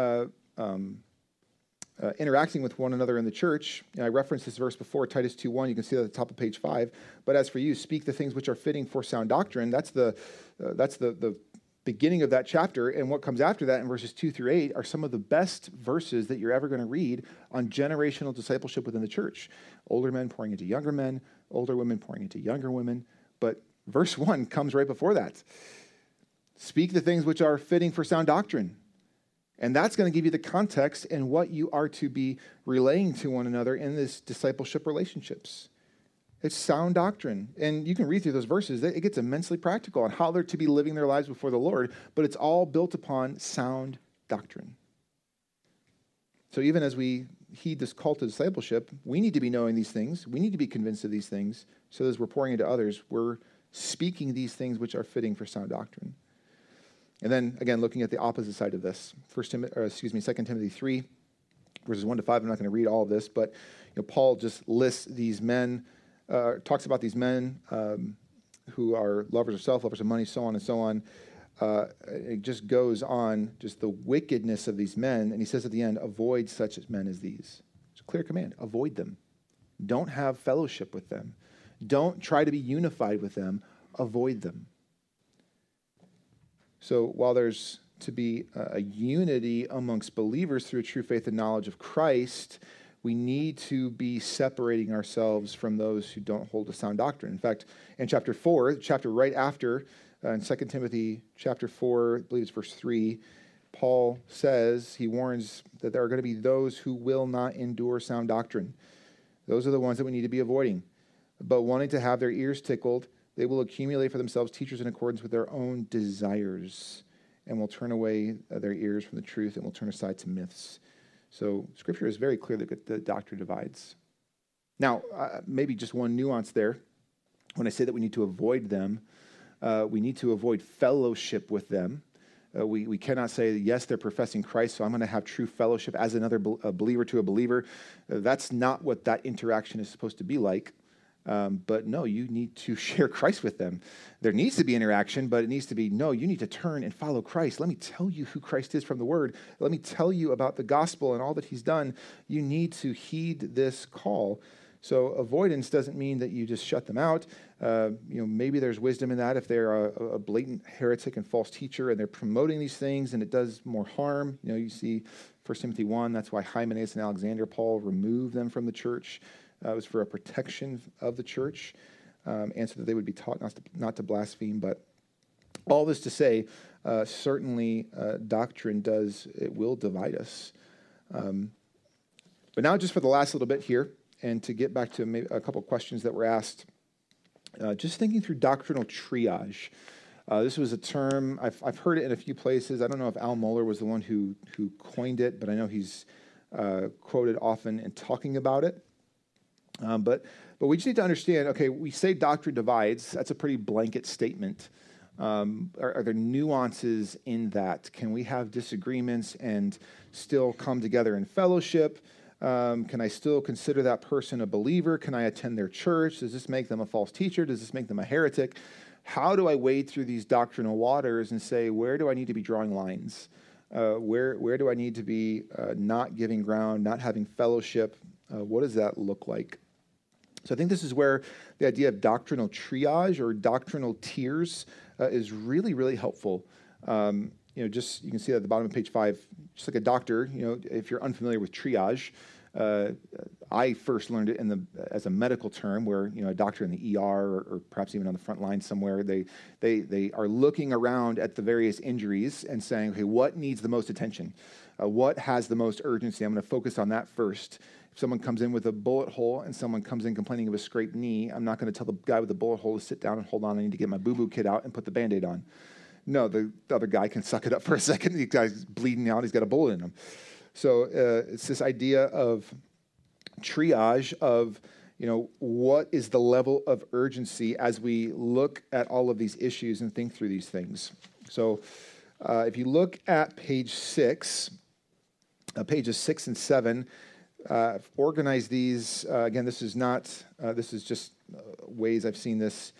interacting with one another in the church, I referenced this verse before, Titus 2:1. You can see that at the top of page 5. "But as for you, speak the things which are fitting for sound doctrine." That's the beginning of that chapter. And what comes after that in verses 2 through 8 are some of the best verses that you're ever going to read on generational discipleship within the church. Older men pouring into younger men, older women pouring into younger women. But verse 1 comes right before that. Speak the things which are fitting for sound doctrine. And that's going to give you the context and what you are to be relaying to one another in this discipleship relationships. It's sound doctrine. And you can read through those verses. It gets immensely practical on how they're to be living their lives before the Lord, but it's all built upon sound doctrine. So even as we heed this call to discipleship, we need to be knowing these things. We need to be convinced of these things. So as we're pouring into others, we're speaking these things which are fitting for sound doctrine. And then, again, looking at the opposite side of this, 2 Timothy 3, verses 1 to 5. I'm not going to read all of this, but Paul just lists these men, talks about these men who are lovers of self, lovers of money, so on and so on. It just goes on, just the wickedness of these men. And he says at the end, avoid such men as these. It's a clear command. Avoid them. Don't have fellowship with them. Don't try to be unified with them. Avoid them. So while there's to be a unity amongst believers through a true faith and knowledge of Christ, we need to be separating ourselves from those who don't hold a sound doctrine. In fact, in chapter 4, the chapter right after, in 2 Timothy chapter 4, I believe it's verse 3, Paul says, he warns that there are going to be those who will not endure sound doctrine. Those are the ones that we need to be avoiding. But wanting to have their ears tickled, they will accumulate for themselves teachers in accordance with their own desires and will turn away their ears from the truth and will turn aside to myths. So Scripture is very clear that the doctrine divides. Now, maybe just one nuance there. When I say that we need to avoid them, we need to avoid fellowship with them. We cannot say, yes, they're professing Christ, so I'm going to have true fellowship as another believer to a believer. That's not what that interaction is supposed to be like. But no, you need to share Christ with them. There needs to be interaction, but it needs to be, no, you need to turn and follow Christ. Let me tell you who Christ is from the Word. Let me tell you about the gospel and all that He's done. You need to heed this call. So avoidance doesn't mean that you just shut them out. Maybe there's wisdom in that if they're a blatant heretic and false teacher and they're promoting these things and it does more harm. You see 1 Timothy 1, that's why Hymenaeus and Alexander, Paul removed them from the church. It was for a protection of the church, and so that they would be taught not to blaspheme. But all this to say, certainly doctrine will divide us. But now just for the last little bit here, and to get back to maybe a couple questions that were asked, just thinking through doctrinal triage. This was a term, I've heard it in a few places. I don't know if Al Mohler was the one who coined it, but I know he's quoted often in talking about it. But we just need to understand, okay, we say doctrine divides. That's a pretty blanket statement. Are there nuances in that? Can we have disagreements and still come together in fellowship? Can I still consider that person a believer? Can I attend their church? Does this make them a false teacher? Does this make them a heretic? How do I wade through these doctrinal waters and say, where do I need to be drawing lines? Where do I need to be not giving ground, not having fellowship? What does that look like? So I think this is where the idea of doctrinal triage or doctrinal tiers is really, really helpful. You can see that at the bottom of page 5, just like a doctor, if you're unfamiliar with triage, I first learned it as a medical term, where a doctor in the ER or perhaps even on the front line somewhere, they are looking around at the various injuries and saying, okay, what needs the most attention? What has the most urgency? I'm going to focus on that first. If someone comes in with a bullet hole and someone comes in complaining of a scraped knee, I'm not going to tell the guy with the bullet hole to sit down and hold on. I need to get my boo-boo kit out and put the Band-Aid on. No, the other guy can suck it up for a second. The guy's bleeding out. He's got a bullet in him. So it's this idea of triage of, what is the level of urgency as we look at all of these issues and think through these things. So if you look at page 6, pages 6 and 7, I've organized these. Again, this is just ways I've seen this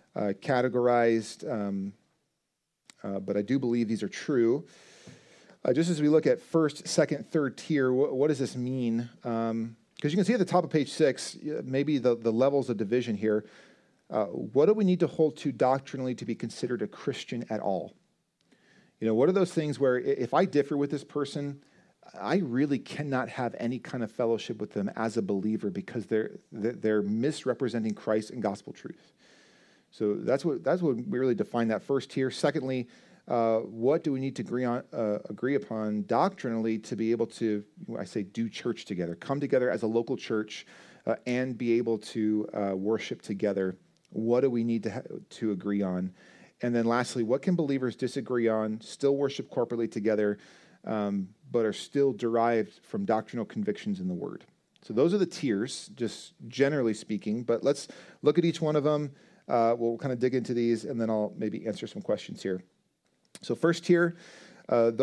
categorized, but I do believe these are true. Just as we look at first, second, third tier, what does this mean? Because you can see at the top of page 6, maybe the levels of division here. What do we need to hold to doctrinally to be considered a Christian at all? What are those things where if I differ with this person, I really cannot have any kind of fellowship with them as a believer because they're misrepresenting Christ and gospel truth. So that's what we really define that first tier. Secondly, what do we need to agree upon doctrinally to be able to, do church together, come together as a local church, and be able to worship together? What do we need to agree on? And then lastly, what can believers disagree on, still worship corporately together, but are still derived from doctrinal convictions in the Word? So those are the tiers, just generally speaking, but let's look at each one of them. We'll kind of dig into these, and then I'll maybe answer some questions here. So first tier, they are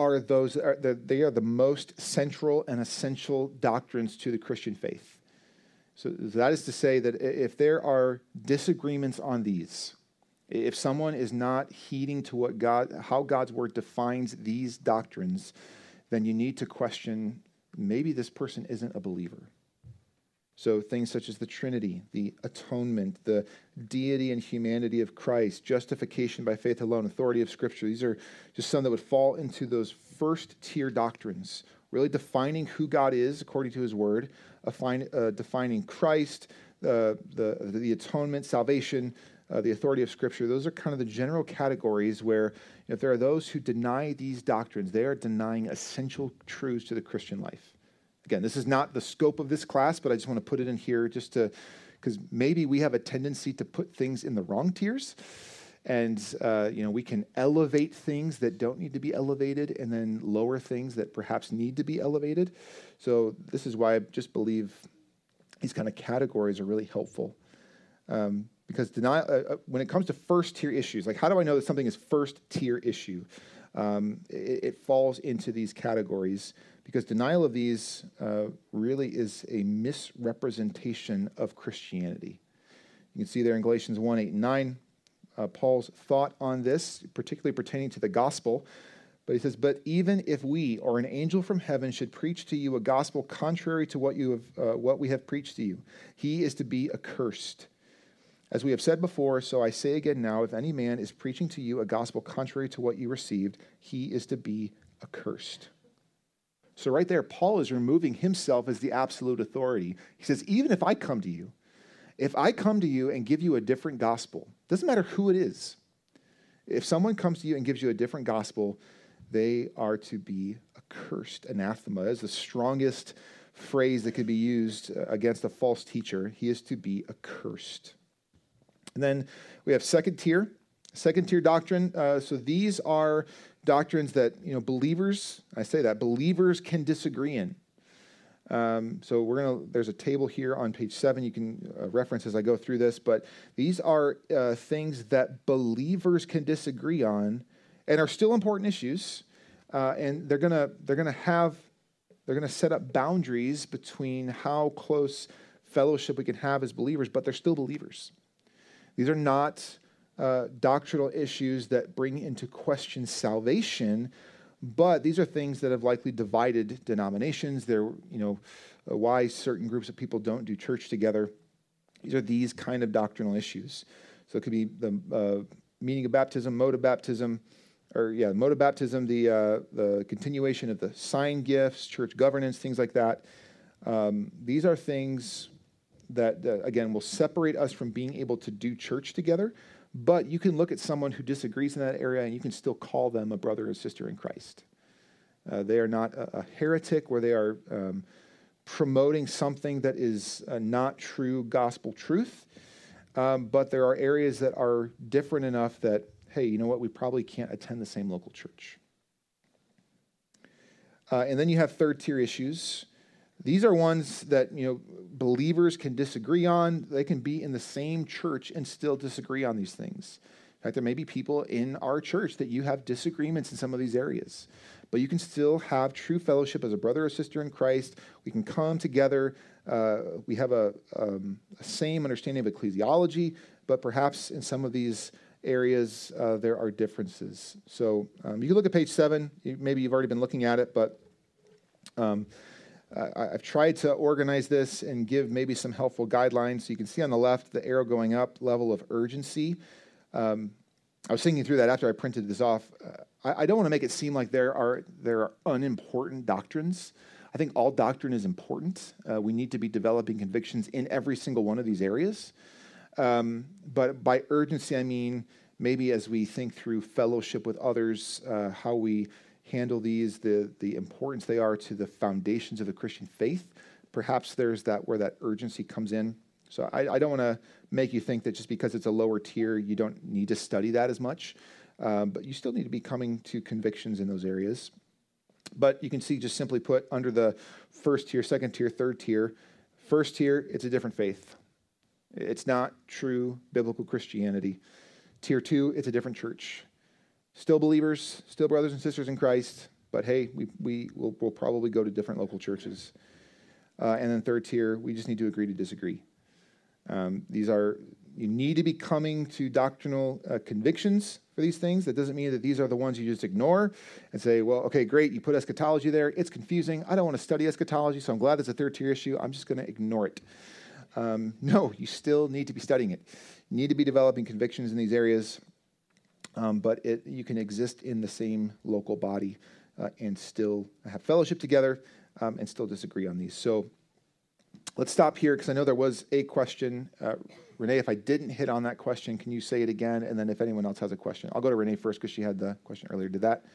the most central and essential doctrines to the Christian faith. So that is to say that if there are disagreements on these, if someone is not heeding to how God's word defines these doctrines, then you need to question, maybe this person isn't a believer. So things such as the Trinity, the atonement, the deity and humanity of Christ, justification by faith alone, authority of Scripture. These are just some that would fall into those first tier doctrines, really defining who God is according to his word, defining Christ, the atonement, salvation, the authority of Scripture. Those are kind of the general categories where if there are those who deny these doctrines, they are denying essential truths to the Christian life. Again, this is not the scope of this class, but I just want to put it in here because maybe we have a tendency to put things in the wrong tiers. And, we can elevate things that don't need to be elevated and then lower things that perhaps need to be elevated. So this is why I just believe these kind of categories are really helpful. Because when it comes to first tier issues, like how do I know that something is first tier issue? It falls into these categories because denial of these really is a misrepresentation of Christianity. You can see there in Galatians 1, 8, and 9, Paul's thought on this, particularly pertaining to the gospel. But he says, but even if we or an angel from heaven should preach to you a gospel contrary to what we have preached to you, he is to be accursed. As we have said before, so I say again now, if any man is preaching to you a gospel contrary to what you received, he is to be accursed. So right there, Paul is removing himself as the absolute authority. He says, even if I come to you and give you a different gospel, doesn't matter who it is. If someone comes to you and gives you a different gospel, they are to be accursed. Anathema is the strongest phrase that could be used against a false teacher. He is to be accursed. And then we have second tier doctrine. So these are doctrines that believers can disagree in. So there's a table here on page 7 you can reference as I go through this, but these are things that believers can disagree on and are still important issues, and they're gonna set up boundaries between how close fellowship we can have as believers, but they're still believers. These are not doctrinal issues that bring into question salvation, but these are things that have likely divided denominations. They're, why certain groups of people don't do church together. These are these kind of doctrinal issues. So it could be the meaning of baptism, mode of baptism, mode of baptism, the continuation of the sign gifts, church governance, things like that. These are things that, again, will separate us from being able to do church together. But you can look at someone who disagrees in that area and you can still call them a brother or sister in Christ. They are not a heretic where they are promoting something that is not true gospel truth. But there are areas that are different enough that, hey, you know what, we probably can't attend the same local church. And then you have third tier issues. These are ones that, believers can disagree on. They can be in the same church and still disagree on these things. In fact, there may be people in our church that you have disagreements in some of these areas. But you can still have true fellowship as a brother or sister in Christ. We can come together. We have a same understanding of ecclesiology, but perhaps in some of these areas there are differences. So you can look at page 7. Maybe you've already been looking at it, but I've tried to organize this and give maybe some helpful guidelines. So you can see on the left the arrow going up, level of urgency. I was thinking through that after I printed this off. I don't want to make it seem like there are unimportant doctrines. I think all doctrine is important. We need to be developing convictions in every single one of these areas. But by urgency, I mean maybe as we think through fellowship with others, how we handle these, the importance they are to the foundations of the Christian faith. Perhaps there's that where that urgency comes in. So I don't want to make you think that just because it's a lower tier, you don't need to study that as much. But you still need to be coming to convictions in those areas. But you can see, just simply put, under the first tier, second tier, third tier. First tier, it's a different faith. It's not true biblical Christianity. Tier 2, it's a different church. Still believers, still brothers and sisters in Christ, but hey, we'll probably go to different local churches. And then third tier, we just need to agree to disagree. You need to be coming to doctrinal convictions for these things. That doesn't mean that these are the ones you just ignore and say, well, okay, great, you put eschatology there. It's confusing. I don't want to study eschatology, so I'm glad it's a third tier issue. I'm just going to ignore it. No, you still need to be studying it. You need to be developing convictions in these areas, but you can exist in the same local body and still have fellowship together and still disagree on these. So let's stop here because I know there was a question. Renee, if I didn't hit on that question, can you say it again? And then if anyone else has a question, I'll go to Renee first because she had the question earlier. Did that?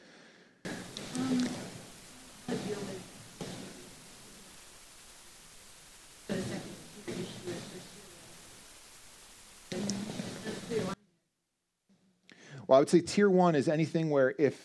Well, I would say tier 1 is anything where if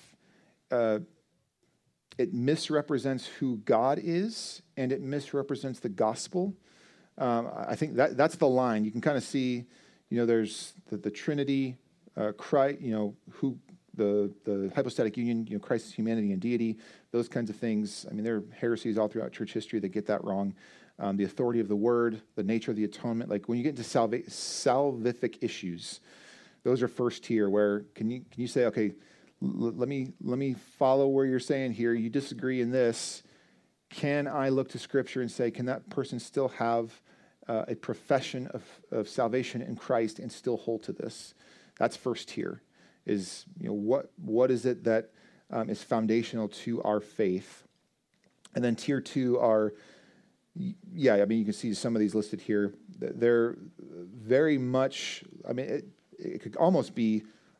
it misrepresents who God is and it misrepresents the gospel. I think that's the line. You can kind of see, there's the Trinity, Christ, who the hypostatic union, Christ's humanity and deity, those kinds of things. I mean, there are heresies all throughout church history that get that wrong. The authority of the word, the nature of the atonement. Like when you get into salvific issues, those are first tier. Where can you say, okay, let me follow where you're saying here. You disagree in this. Can I look to Scripture and say, can that person still have a profession of salvation in Christ and still hold to this? That's first tier. Is what is it that is foundational to our faith? And then tier 2 are, you can see some of these listed here. They're very much. I mean, it could almost be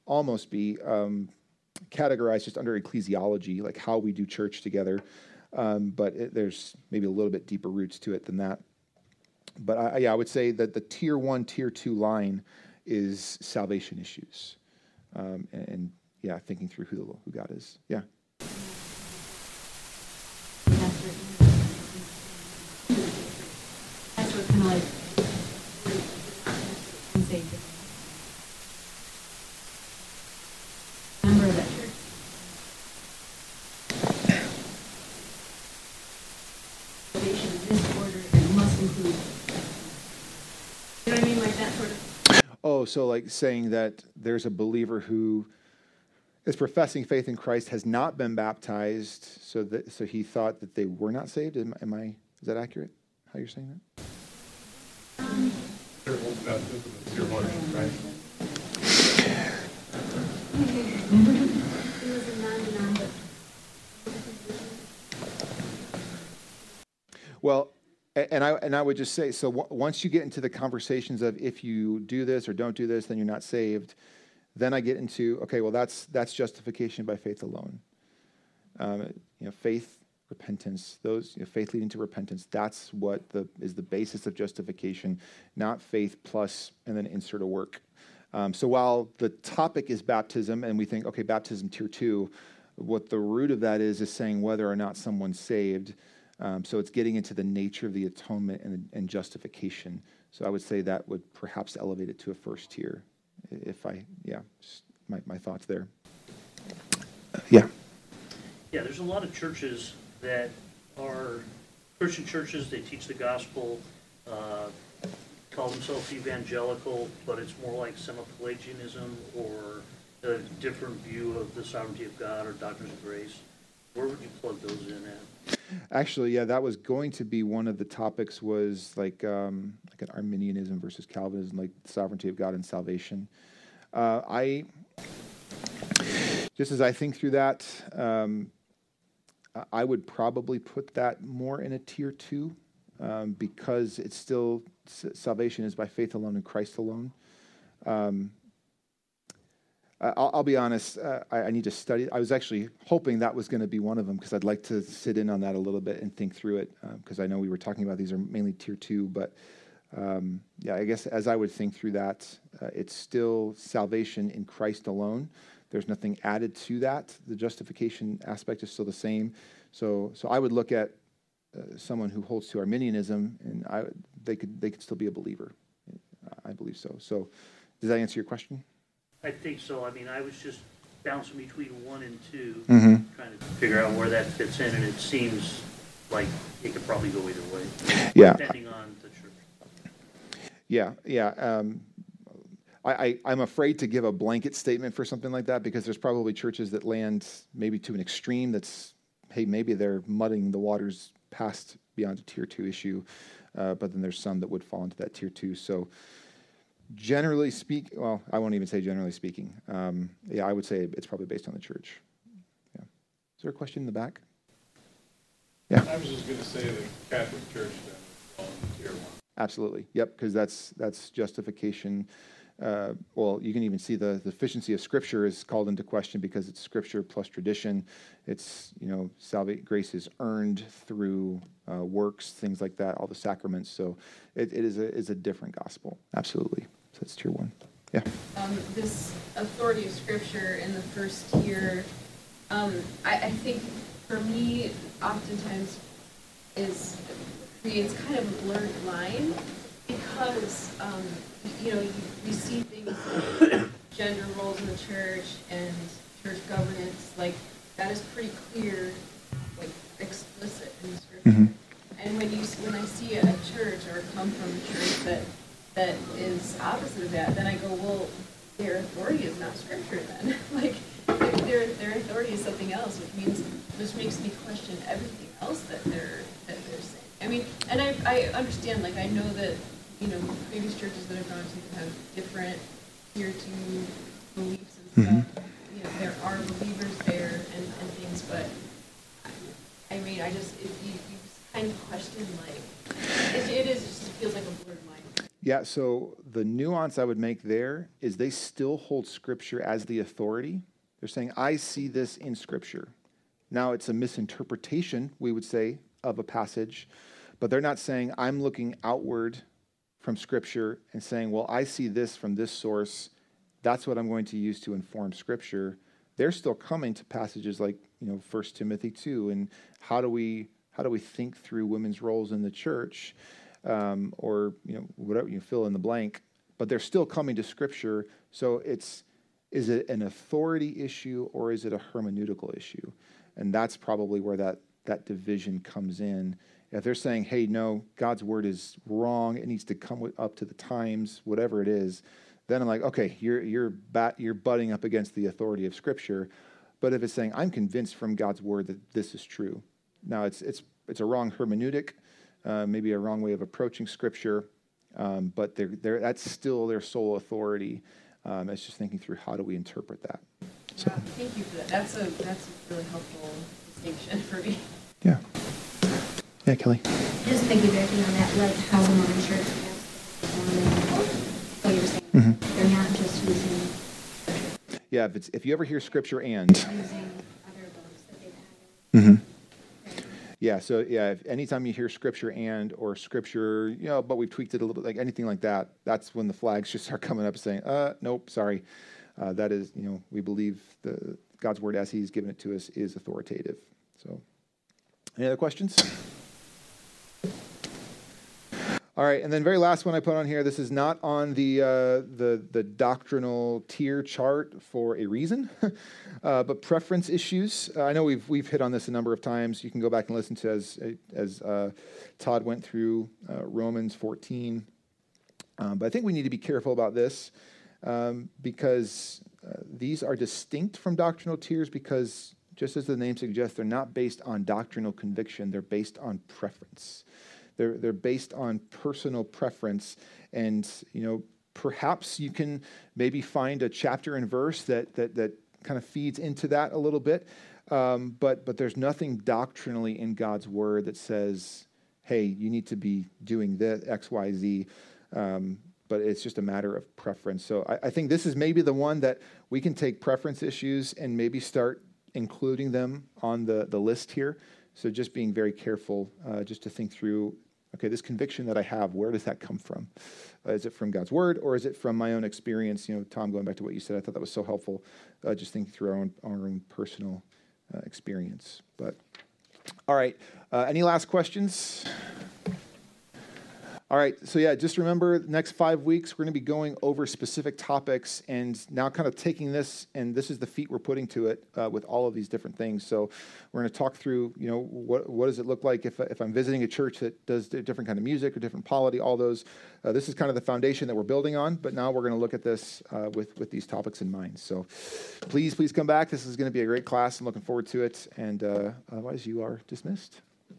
categorized just under ecclesiology, like how we do church together. But there's maybe a little bit deeper roots to it than that. But I would say that the tier 1, tier 2 line is salvation issues. And thinking through who God is. Yeah. That's what kind of like member of that church. Salvation in this order, it must include. You know what I mean? Like that sort of. Oh, so like saying that there's a believer who is professing faith in Christ, has not been baptized, so he thought that they were not saved. Is that accurate? How you're saying that? Their whole baptism is tier 1, right? It was a non-denom, but Well, and I would just say, so once you get into the conversations of if you do this or don't do this, then you're not saved. Then I get into, okay, well, that's justification by faith alone. Faith, repentance, faith leading to repentance. That's what is the basis of justification, not faith plus and then insert a work. So while the topic is baptism, and we think, okay, baptism tier 2, what the root of that is saying whether or not someone's saved. So it's getting into the nature of the atonement and justification. So I would say that would perhaps elevate it to a first tier. Just my thoughts there. Yeah, there's a lot of churches that are Christian churches. They teach the gospel, call themselves evangelical, but it's more like semi-Pelagianism or a different view of the sovereignty of God or doctrines of grace. Where would you plug those in at? Actually, yeah, that was going to be one of the topics, was like an Arminianism versus Calvinism, like the sovereignty of God and salvation. Just as I think through that, I would probably put that more in a tier 2 because it's still, salvation is by faith alone in Christ alone. I'll be honest, I need to study. I was actually hoping that was going to be one of them because I'd like to sit in on that a little bit and think through it because I know we were talking about these are mainly tier 2, but I guess as I would think through that, it's still salvation in Christ alone. There's nothing added to that. The justification aspect is still the same. So I would look at someone who holds to Arminianism, and they could still be a believer. I believe so. So does that answer your question? I think so. I mean, I was just bouncing between 1 and 2, Mm-hmm. trying to figure out where that fits in, and it seems like it could probably go either way, Yeah. depending on the church. Yeah. I'm afraid to give a blanket statement for something like that because there's probably churches that land maybe to an extreme that's, hey, maybe they're mudding the waters past beyond a tier 2 issue, but then there's some that would fall into that tier 2. So generally speaking, well, I won't even say generally speaking. I would say it's probably based on the church. Yeah. Is there a question in the back? Yeah. I was just going to say the Catholic Church then on tier 1. Absolutely. Yep, because that's justification. Well, you can even see the efficiency of Scripture is called into question because it's Scripture plus tradition. It's, grace is earned through works, things like that, all the sacraments. So it is a different gospel. Absolutely. So that's tier 1. Yeah. This authority of Scripture in the first tier, I think for me, oftentimes creates kind of a blurred line because, we see things like gender roles in the church and church governance, like that is pretty clear, like explicit in the Scripture. Mm-hmm. And when I see a church or come from a church that is opposite of that, then I go, well, their authority is not Scripture then. Like their authority is something else, which means this makes me question everything else that they're saying. I mean, and I understand, like I know that previous churches that I've gone to have different tier 2 beliefs and stuff. There are believers there and things, but I mean, if you kind of question, like, it just feels like a blurred line. Yeah, so the nuance I would make there is they still hold Scripture as the authority. They're saying, I see this in Scripture. Now, it's a misinterpretation, we would say, of a passage, but they're not saying, I'm looking outward from Scripture and saying, well, I see this from this source. That's what I'm going to use to inform Scripture. They're still coming to passages like, 1 Timothy 2, and how do we think through women's roles in the church, or whatever, you fill in the blank. But they're still coming to Scripture. So is it an authority issue or is it a hermeneutical issue? And that's probably where that division comes in. If they're saying, hey, no, God's word is wrong, it needs to come up to the times, whatever it is, then I'm like, okay, you're butting up against the authority of Scripture. But if it's saying, I'm convinced from God's word that this is true, now it's a wrong hermeneutic, maybe a wrong way of approaching Scripture, but that's still their sole authority. It's just thinking through how do we interpret that. So. Yeah, thank you for that. That's a really helpful distinction for me. Yeah. Yeah, Kelly. Just piggybacking on that, like how the modern church has what you were saying. They're not just using Yeah, if you ever hear scripture and. using other books that they've added. Yeah, so if anytime you hear scripture and or scripture, but we've tweaked it a little bit, like anything like that, that's when the flags just start coming up saying, nope, sorry. That is, we believe God's word as he's given it to us is authoritative. So, any other questions? All right, and then very last one I put on here. This is not on the doctrinal tier chart for a reason, but preference issues. I know we've hit on this a number of times. You can go back and listen to as Todd went through Romans 14. But I think we need to be careful about this because these are distinct from doctrinal tiers because, just as the name suggests, they're not based on doctrinal conviction. They're based on preference. They're based on personal preference, and perhaps you can maybe find a chapter and verse that kind of feeds into that a little bit, but there's nothing doctrinally in God's word that says, "Hey, you need to be doing this X, Y, Z." But it's just a matter of preference. So I think this is maybe the one that we can take preference issues and maybe start including them on the list here. So just being very careful, just to think through, okay, this conviction that I have, where does that come from? Is it from God's word, or is it from my own experience? Tom, going back to what you said, I thought that was so helpful, just thinking through our own personal experience. But, all right, any last questions? All right, so just remember, the next 5 weeks, we're going to be going over specific topics and now kind of taking this, and this is the feet we're putting to it with all of these different things. So we're going to talk through, what does it look like if I'm visiting a church that does a different kind of music or different polity, all those. This is kind of the foundation that we're building on, but now we're going to look at this with these topics in mind. So please come back. This is going to be a great class. I'm looking forward to it. And otherwise, you are dismissed.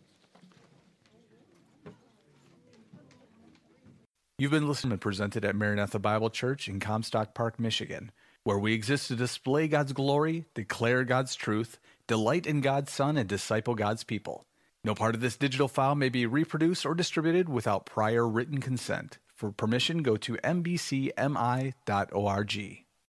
You've been listening to presented at Maranatha Bible Church in Comstock Park, Michigan, where we exist to display God's glory, declare God's truth, delight in God's Son, and disciple God's people. No part of this digital file may be reproduced or distributed without prior written consent. For permission, go to mbcmi.org.